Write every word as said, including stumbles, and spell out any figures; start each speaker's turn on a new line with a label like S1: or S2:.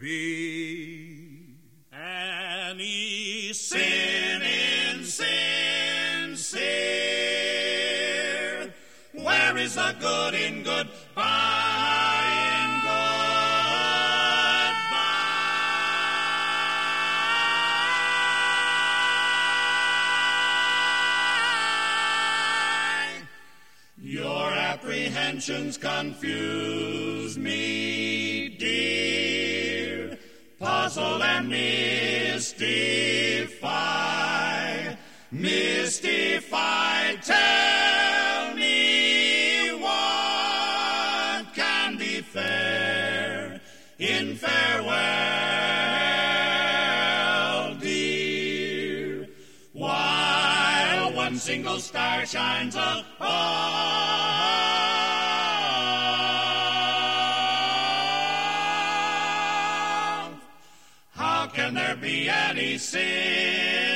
S1: be
S2: any sin insincere? Where is the good in good by in goodbye? Your apprehensions confuse me, dear, puzzle and mystify, mystify, tell me what can be fair in farewell, dear, while one single star shines above. How can there be any sin